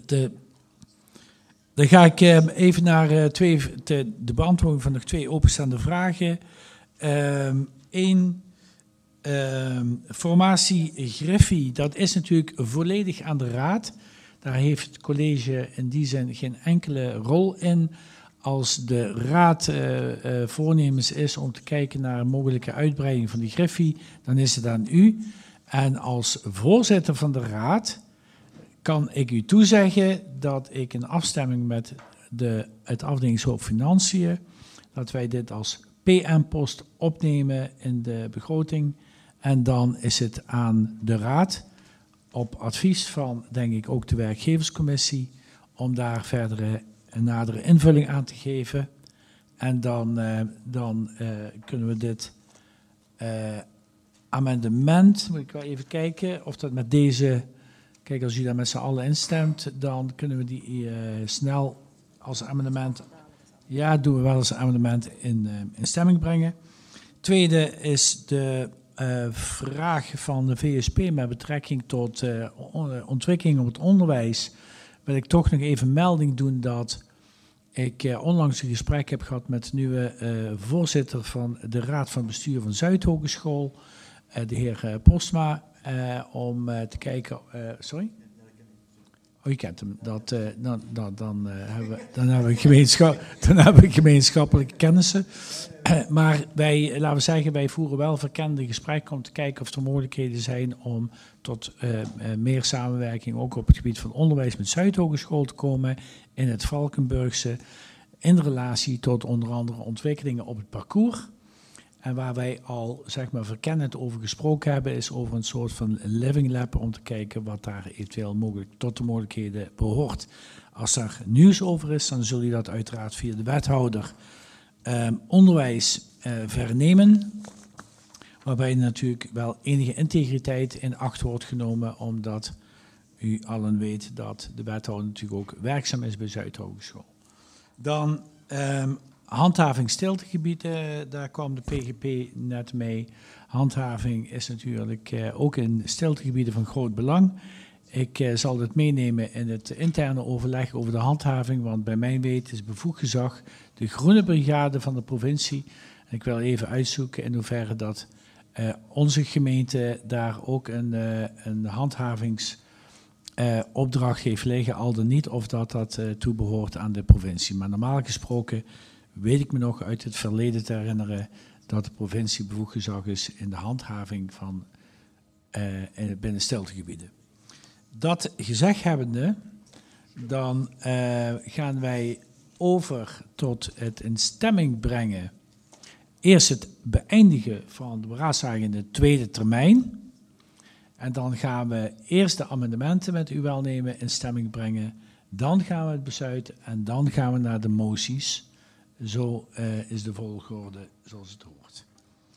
Dan ga ik even naar de beantwoording van nog 2 openstaande vragen. Eén, formatie Griffie, dat is natuurlijk volledig aan de raad. Daar heeft het college in die zin geen enkele rol in. Als de raad voornemens is om te kijken naar een mogelijke uitbreiding van die Griffie, dan is het aan u. En als voorzitter van de raad kan ik u toezeggen dat ik in afstemming met het afdelingshoofd Financiën, dat wij dit als PM-post opnemen in de begroting. En dan is het aan de raad, op advies van, denk ik, ook de werkgeverscommissie, om daar verdere een nadere invulling aan te geven. En dan kunnen we dit amendement, moet ik wel even kijken of dat met deze, kijk, als u daar met z'n allen instemt, dan kunnen we die snel als amendement, ja, doen we wel als amendement in stemming brengen. Tweede is de vraag van de VSP met betrekking tot ontwikkeling op het onderwijs. Wil ik toch nog even melding doen dat ik onlangs een gesprek heb gehad met de nieuwe voorzitter van de Raad van Bestuur van Zuidhogeschool, de heer Postma, om te kijken. Sorry? Oh, je kent hem. Dan hebben we gemeenschappelijke kennissen. Maar laten we zeggen, wij voeren wel verkennende gesprekken om te kijken of er mogelijkheden zijn om tot meer samenwerking, ook op het gebied van onderwijs met Zuidhogeschool te komen in het Valkenburgse, in relatie tot onder andere ontwikkelingen op het parcours. En waar wij al, zeg maar, verkennend over gesproken hebben, is over een soort van living lab om te kijken wat daar eventueel mogelijk tot de mogelijkheden behoort. Als er nieuws over is, dan zul je dat uiteraard via de wethouder onderwijs vernemen. Waarbij natuurlijk wel enige integriteit in acht wordt genomen, omdat u allen weet dat de wethouder natuurlijk ook werkzaam is bij Zuidhogeschool. Dan handhaving stiltegebieden, daar kwam de PGP net mee. Handhaving is natuurlijk ook in stiltegebieden van groot belang. Ik zal dit meenemen in het interne overleg over de handhaving, want bij mijn weten is bevoegd gezag de Groene Brigade van de provincie. En ik wil even uitzoeken in hoeverre dat onze gemeente daar ook een handhavingsopdracht heeft liggen, al dan niet of dat toebehoort aan de provincie. Maar normaal gesproken weet ik me nog uit het verleden te herinneren dat de provincie bevoegd gezag is in de handhaving van binnen stiltegebieden. Dat gezegd hebbende, dan gaan wij over tot het in stemming brengen. Eerst het beëindigen van de beraadslaging in de tweede termijn. En dan gaan we eerst de amendementen met uw welnemen in stemming brengen. Dan gaan we het besluiten en dan gaan we naar de moties. Zo is de volgorde zoals het hoort.